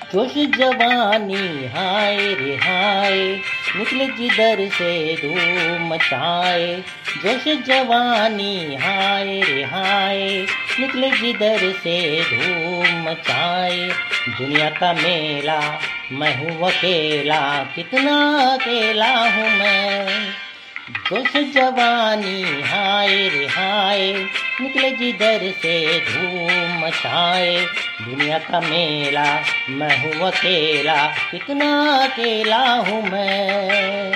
जोश जवानी हाय रे हाय, निकले जिधर से धूम मचाए। जोश जवानी हाय रे हाय, निकले जिधर से धूम मचाए। दुनिया का मेला मैं हूँ अकेला, कितना अकेला हूँ मैं। जोश जवानी हाय रे हाय, निकले जिधर से धूम मचाए। दुनिया का मेला मैं हूँ अकेला, कितना अकेला हूँ मैं।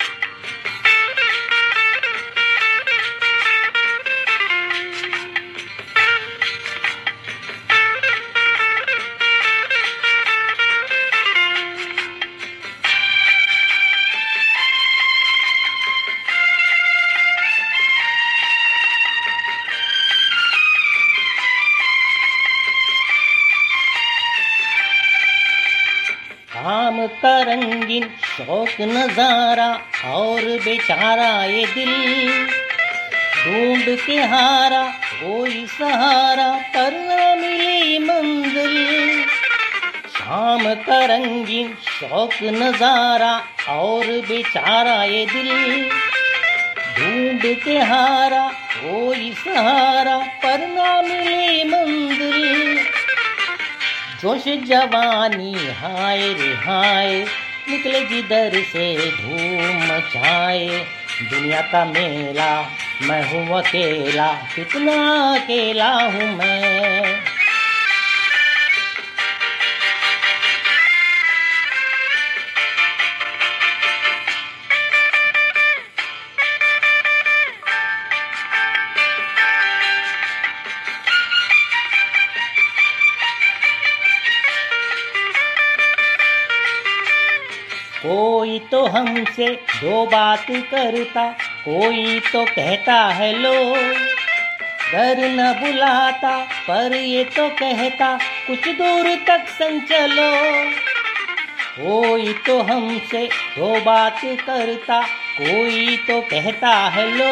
काम का रंगीन शौक नजारा, और बेचारा ये दिल ढूंढ के हारा कोई सहारा, पर न मिली मंजिल। शाम का रंगीन शौक नजारा, और बेचारा ये दिल ढूंढ के हारा कोई सहारा, पर न मिली मंजिल। जोश जवानी हाय रे हाय, निकले जिधर से धूम मचाए। दुनिया का मेला मैं हूँ अकेला, कितना अकेला हूँ मैं। कोई तो हमसे दो बात करता, कोई तो कहता हेलो। घर न बुलाता पर ये तो कहता कुछ दूर तक संग चलो। कोई तो हमसे दो बात करता, कोई तो कहता हेलो।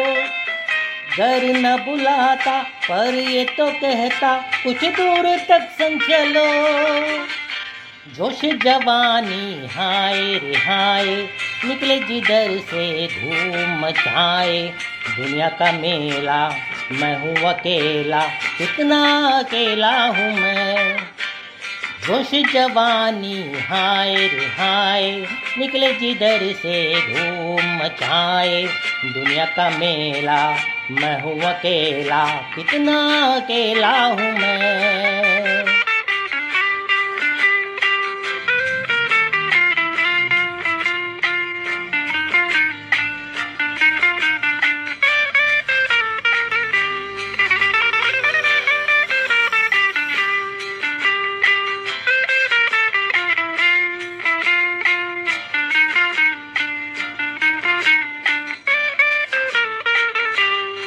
घर न बुलाता पर ये तो कहता कुछ दूर तक संग चलो। जोश जवानी हाय रे हाय, निकले जिधर से धूम मचाए। दुनिया का मेला मैं हूँ अकेला, कितना अकेला हूँ मैं। जोश जवानी हाय रे हाय, निकले जिधर से धूम मचाए। दुनिया का मेला मैं हूँ अकेला, कितना अकेला हूँ मैं।